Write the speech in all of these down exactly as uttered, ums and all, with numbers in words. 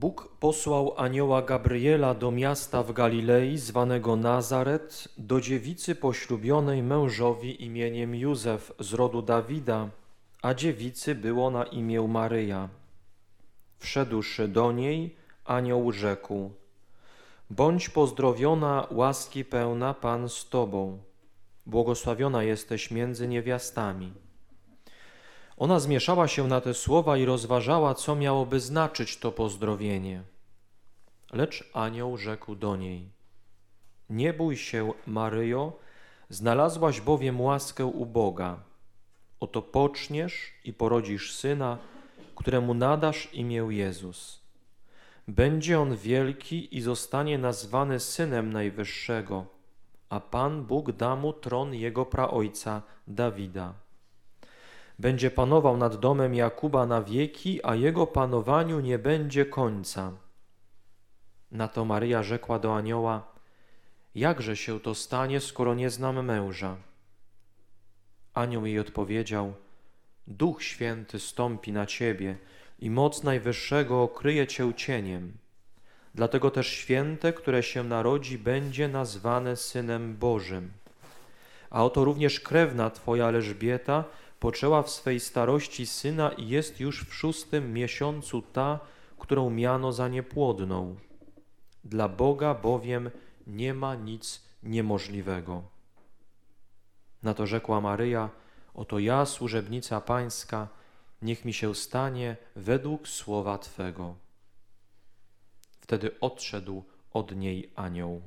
Bóg posłał anioła Gabriela do miasta w Galilei zwanego Nazaret, do dziewicy poślubionej mężowi imieniem Józef z rodu Dawida, a dziewicy było na imię Maryja. Wszedłszy do niej, anioł rzekł: Bądź pozdrowiona, łaski pełna, Pan z Tobą, błogosławiona jesteś między niewiastami. Ona zmieszała się na te słowa i rozważała, co miałoby znaczyć to pozdrowienie. Lecz anioł rzekł do niej: Nie bój się, Maryjo, znalazłaś bowiem łaskę u Boga. Oto poczniesz i porodzisz syna, któremu nadasz imię Jezus. Będzie on wielki i zostanie nazwany Synem Najwyższego, a Pan Bóg da mu tron jego praojca Dawida. Będzie panował nad domem Jakuba na wieki, a jego panowaniu nie będzie końca. Na to Maryja rzekła do anioła: Jakże się to stanie, skoro nie znam męża? Anioł jej odpowiedział: Duch Święty stąpi na ciebie i moc Najwyższego okryje cię cieniem. Dlatego też święte, które się narodzi, będzie nazwane Synem Bożym. A oto również krewna twoja Elżbieta poczęła w swej starości syna i jest już w szóstym miesiącu ta, którą miano za niepłodną. Dla Boga bowiem nie ma nic niemożliwego. Na to rzekła Maryja: Oto ja, służebnica Pańska, niech mi się stanie według słowa Twego. Wtedy odszedł od niej anioł.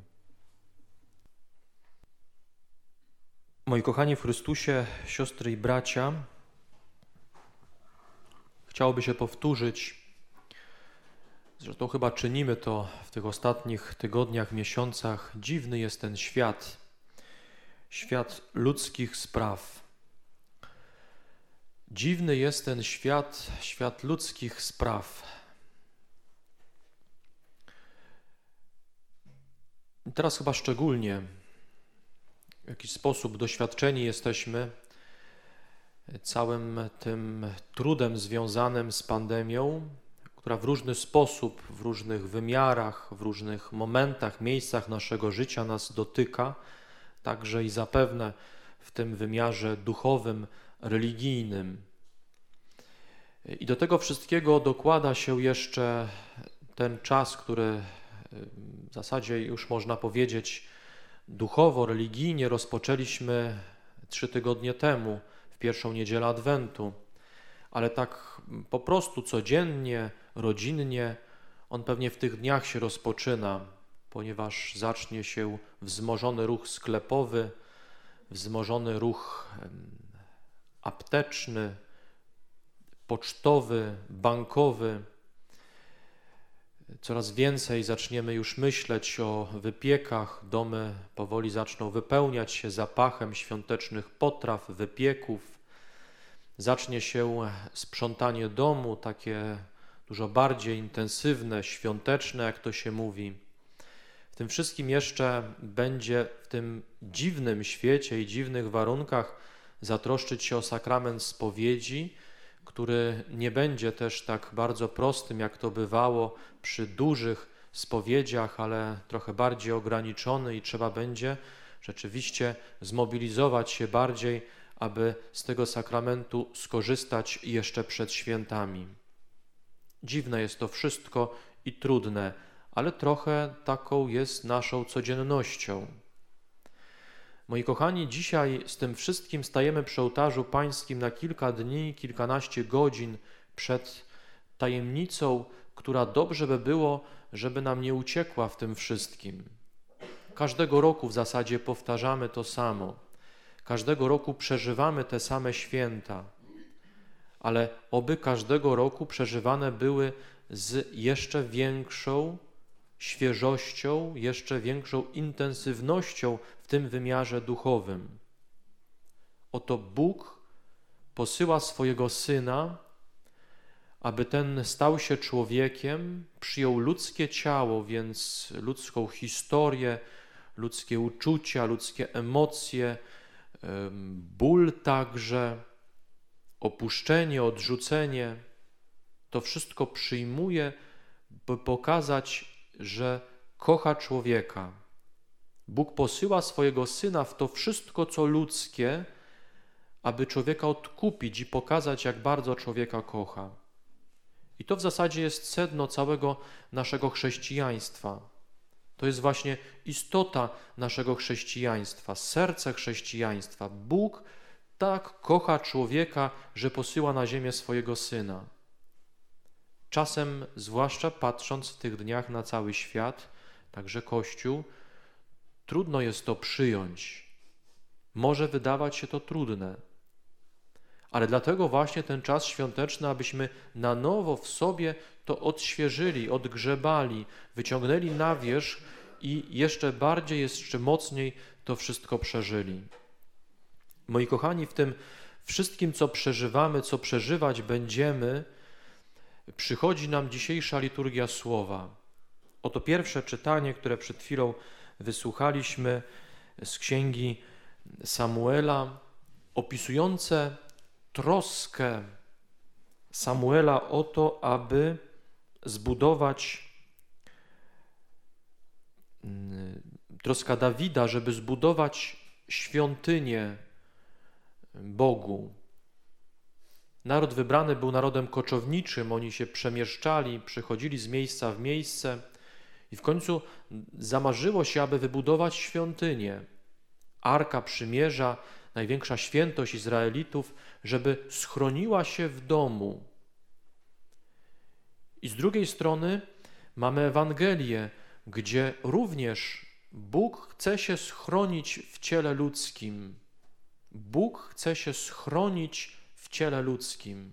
Moi kochani w Chrystusie, siostry i bracia, chciałoby się powtórzyć, zresztą chyba czynimy to w tych ostatnich tygodniach, miesiącach. Dziwny jest ten świat, świat ludzkich spraw. Dziwny jest ten świat, świat ludzkich spraw. I teraz chyba szczególnie w jakiś sposób doświadczeni jesteśmy całym tym trudem związanym z pandemią, która w różny sposób, w różnych wymiarach, w różnych momentach, miejscach naszego życia nas dotyka, także i zapewne w tym wymiarze duchowym, religijnym. I do tego wszystkiego dokłada się jeszcze ten czas, który w zasadzie już można powiedzieć duchowo, religijnie rozpoczęliśmy trzy tygodnie temu, w pierwszą niedzielę Adwentu, ale tak po prostu codziennie, rodzinnie on pewnie w tych dniach się rozpoczyna, ponieważ zacznie się wzmożony ruch sklepowy, wzmożony ruch apteczny, pocztowy, bankowy. Coraz więcej zaczniemy już myśleć o wypiekach, domy powoli zaczną wypełniać się zapachem świątecznych potraw, wypieków. Zacznie się sprzątanie domu, takie dużo bardziej intensywne, świąteczne, jak to się mówi. W tym wszystkim jeszcze będzie w tym dziwnym świecie i dziwnych warunkach zatroszczyć się o sakrament spowiedzi, który nie będzie też tak bardzo prostym, jak to bywało przy dużych spowiedziach, ale trochę bardziej ograniczony i trzeba będzie rzeczywiście zmobilizować się bardziej, aby z tego sakramentu skorzystać jeszcze przed świętami. Dziwne jest to wszystko i trudne, ale trochę taką jest naszą codziennością. Moi kochani, dzisiaj z tym wszystkim stajemy przy ołtarzu pańskim na kilka dni, kilkanaście godzin przed tajemnicą, która dobrze by było, żeby nam nie uciekła w tym wszystkim. Każdego roku w zasadzie powtarzamy to samo. Każdego roku przeżywamy te same święta, ale oby każdego roku przeżywane były z jeszcze większą świeżością, jeszcze większą intensywnością w tym wymiarze duchowym. Oto Bóg posyła swojego Syna, aby ten stał się człowiekiem, przyjął ludzkie ciało, więc ludzką historię, ludzkie uczucia, ludzkie emocje, ból także, opuszczenie, odrzucenie. To wszystko przyjmuje by pokazać, że kocha człowieka. Bóg posyła swojego Syna w to wszystko, co ludzkie, aby człowieka odkupić i pokazać, jak bardzo człowieka kocha. I to w zasadzie jest sedno całego naszego chrześcijaństwa. To jest właśnie istota naszego chrześcijaństwa, serce chrześcijaństwa. Bóg tak kocha człowieka, że posyła na ziemię swojego Syna. Czasem, zwłaszcza patrząc w tych dniach na cały świat, także Kościół, trudno jest to przyjąć. Może wydawać się to trudne. Ale dlatego właśnie ten czas świąteczny, abyśmy na nowo w sobie to odświeżyli, odgrzebali, wyciągnęli na wierzch i jeszcze bardziej, jeszcze mocniej to wszystko przeżyli. Moi kochani, w tym wszystkim, co przeżywamy, co przeżywać będziemy, przychodzi nam dzisiejsza liturgia słowa. Oto pierwsze czytanie, które przed chwilą wysłuchaliśmy z księgi Samuela, opisujące troskę Samuela o to, aby zbudować, troska Dawida, żeby zbudować świątynię Bogu. Naród wybrany był narodem koczowniczym, oni się przemieszczali, przychodzili z miejsca w miejsce i w końcu zamarzyło się, aby wybudować świątynię. Arka Przymierza, największa świętość Izraelitów, żeby schroniła się w domu. I z drugiej strony mamy Ewangelię, gdzie również Bóg chce się schronić w ciele ludzkim. Bóg chce się schronić w ciele ludzkim.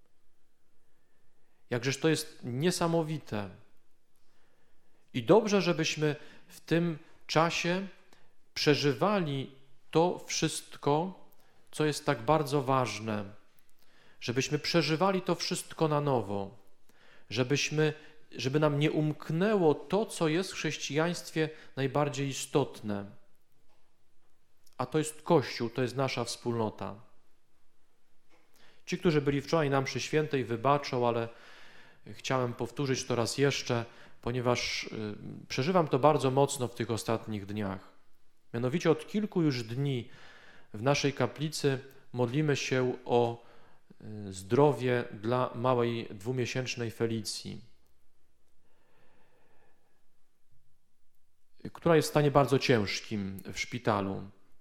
Jakżeż to jest niesamowite. I dobrze, żebyśmy w tym czasie przeżywali to wszystko, co jest tak bardzo ważne, żebyśmy przeżywali to wszystko na nowo, żebyśmy, żeby nam nie umknęło to, co jest w chrześcijaństwie najbardziej istotne. A to jest Kościół, to jest nasza wspólnota. Ci, którzy byli wczoraj na mszy świętej, wybaczą, ale chciałem powtórzyć to raz jeszcze, ponieważ przeżywam to bardzo mocno w tych ostatnich dniach. Mianowicie od kilku już dni w naszej kaplicy modlimy się o zdrowie dla małej dwumiesięcznej Felicji, która jest w stanie bardzo ciężkim w szpitalu.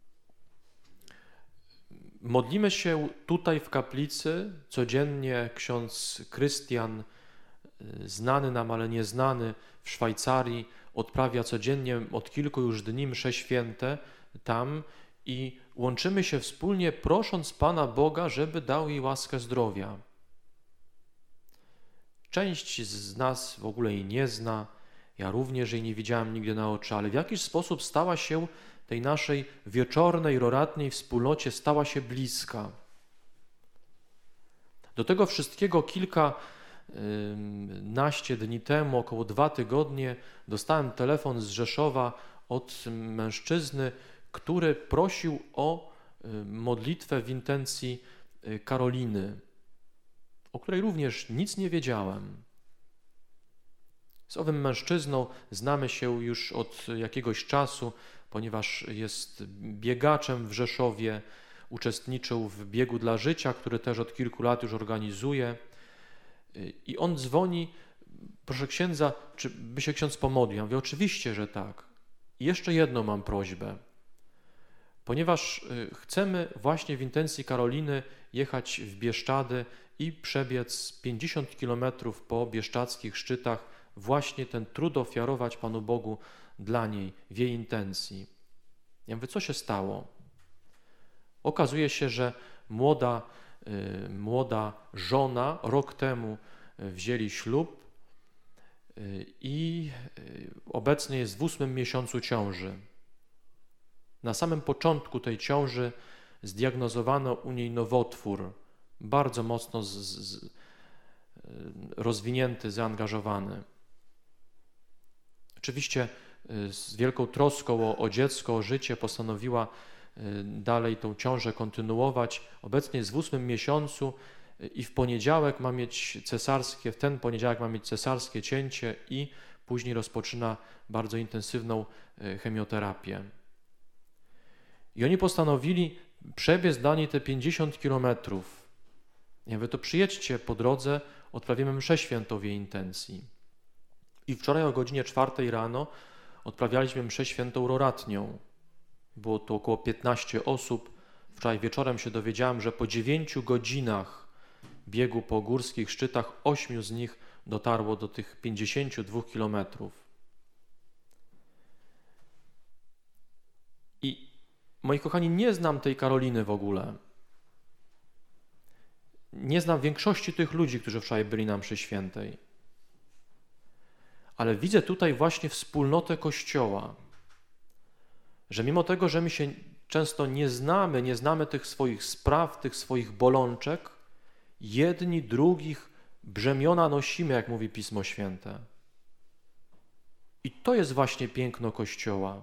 Modlimy się tutaj w kaplicy, codziennie ksiądz Krystian, znany nam, ale nieznany w Szwajcarii, odprawia codziennie od kilku już dni msze święte tam i łączymy się wspólnie, prosząc Pana Boga, żeby dał jej łaskę zdrowia. Część z nas w ogóle jej nie zna, ja również jej nie widziałem nigdy na oczy, ale w jakiś sposób stała się tej naszej wieczornej, roratnej wspólnocie, stała się bliska. Do tego wszystkiego kilka naście dni temu, około dwa tygodnie, dostałem telefon z Rzeszowa od mężczyzny, który prosił o modlitwę w intencji Karoliny, o której również nic nie wiedziałem. Z owym mężczyzną znamy się już od jakiegoś czasu, ponieważ jest biegaczem w Rzeszowie, uczestniczył w biegu dla życia, który też od kilku lat już organizuje. I on dzwoni, proszę księdza, czy by się ksiądz pomodlił? Ja mówię, oczywiście, że tak. I jeszcze jedną mam prośbę. Ponieważ chcemy właśnie w intencji Karoliny jechać w Bieszczady i przebiec pięćdziesiąt kilometrów po bieszczadzkich szczytach, właśnie ten trud ofiarować Panu Bogu dla niej, w jej intencji. Ja mówię, co się stało? Okazuje się, że młoda, y, młoda żona rok temu wzięli ślub y, i y, obecnie jest w ósmym miesiącu ciąży. Na samym początku tej ciąży zdiagnozowano u niej nowotwór, bardzo mocno z, z, rozwinięty, zaangażowany. Oczywiście z wielką troską o, o dziecko, o życie postanowiła dalej tą ciążę kontynuować. Obecnie jest w ósmym miesiącu i w poniedziałek ma mieć cesarskie, w ten poniedziałek ma mieć cesarskie cięcie i później rozpoczyna bardzo intensywną chemioterapię. I oni postanowili przebiec dla niej te pięćdziesiąt kilometrów. Ja mówię, to przyjedźcie po drodze, odprawimy mszę świętą w jej intencji. I wczoraj o godzinie czwartej rano odprawialiśmy mszę świętą roratnią. Było to około piętnaście osób. Wczoraj wieczorem się dowiedziałem, że po dziewięciu godzinach biegu po górskich szczytach ośmiu z nich dotarło do tych pięćdziesięciu dwóch kilometrów. I moi kochani, nie znam tej Karoliny w ogóle. Nie znam większości tych ludzi, którzy wczoraj byli na mszy świętej. Ale widzę tutaj właśnie wspólnotę Kościoła, że mimo tego, że my się często nie znamy, nie znamy tych swoich spraw, tych swoich bolączek, jedni drugich brzemiona nosimy, jak mówi Pismo Święte. I to jest właśnie piękno Kościoła.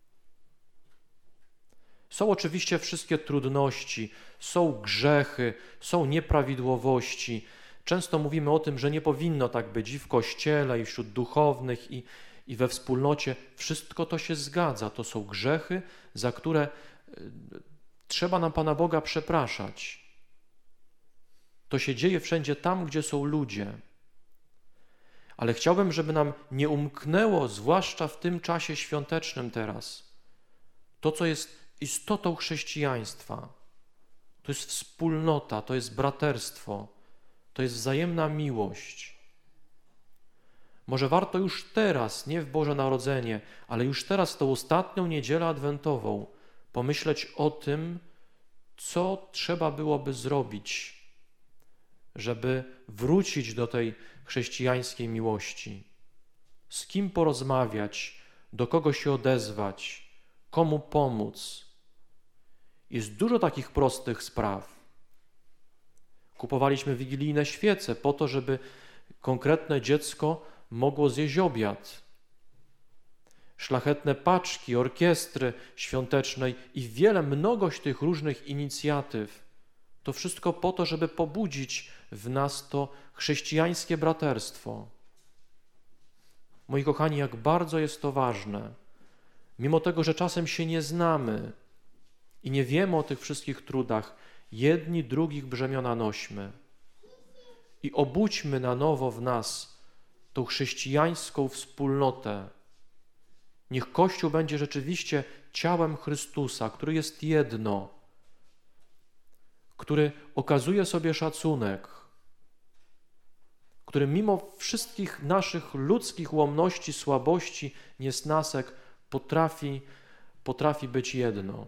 Są oczywiście wszystkie trudności, są grzechy, są nieprawidłowości. Często mówimy o tym, że nie powinno tak być i w Kościele, i wśród duchownych, i, i we wspólnocie. Wszystko to się zgadza. To są grzechy, za które trzeba nam Pana Boga przepraszać. To się dzieje wszędzie tam, gdzie są ludzie. Ale chciałbym, żeby nam nie umknęło, zwłaszcza w tym czasie świątecznym teraz, to, co jest istotą chrześcijaństwa. To jest wspólnota, to jest braterstwo, to jest wzajemna miłość. Może warto już teraz, nie w Boże Narodzenie, ale już teraz, w tą ostatnią niedzielę adwentową, pomyśleć o tym, co trzeba byłoby zrobić, żeby wrócić do tej chrześcijańskiej miłości. Z kim porozmawiać, do kogo się odezwać, komu pomóc. Jest dużo takich prostych spraw. Kupowaliśmy wigilijne świece po to, żeby konkretne dziecko mogło zjeść obiad. Szlachetne paczki, orkiestry świątecznej i wiele, mnogość tych różnych inicjatyw. To wszystko po to, żeby pobudzić w nas to chrześcijańskie braterstwo. Moi kochani, jak bardzo jest to ważne. Mimo tego, że czasem się nie znamy i nie wiemy o tych wszystkich trudach, jedni drugich brzemiona nośmy i obudźmy na nowo w nas tą chrześcijańską wspólnotę. Niech Kościół będzie rzeczywiście ciałem Chrystusa, który jest jedno, który okazuje sobie szacunek, który mimo wszystkich naszych ludzkich łomności, słabości, niesnasek potrafi, potrafi być jedno.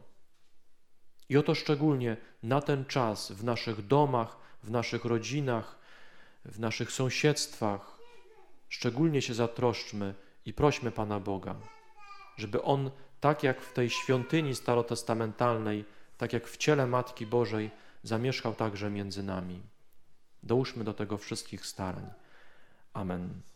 I oto szczególnie na ten czas w naszych domach, w naszych rodzinach, w naszych sąsiedztwach szczególnie się zatroszczmy i prośmy Pana Boga, żeby On, tak jak w tej świątyni starotestamentalnej, tak jak w ciele Matki Bożej, zamieszkał także między nami. Dołóżmy do tego wszystkich starań. Amen.